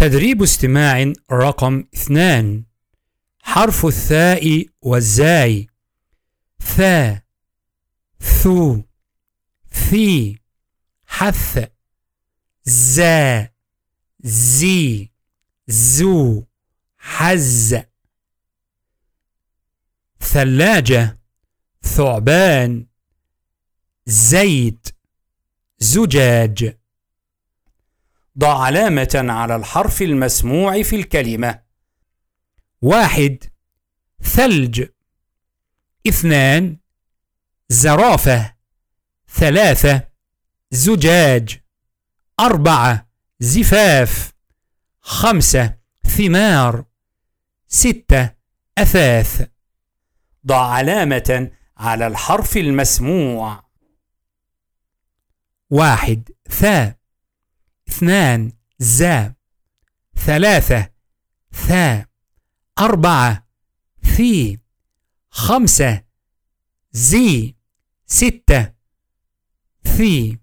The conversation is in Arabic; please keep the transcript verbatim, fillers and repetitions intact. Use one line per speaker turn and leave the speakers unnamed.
تدريب استماع رقم اثنان. حرف الثاء والزاي: ثا، ثو، ثي، حث، زا، زي، زو، حز. ثلاجة، ثعبان، زيت، زجاج. ضع علامة على الحرف المسموع في الكلمة. واحد، ثلج. اثنان، زرافة. ثلاثة، زجاج. أربعة، زفاف. خمسة، ثمار. ستة، أثاث. ضع علامة على الحرف المسموع. واحد، ثا. اثنان، زا. ثلاثة، ثا. أربعة، ثي. خمسة، زي. ستة، ثي.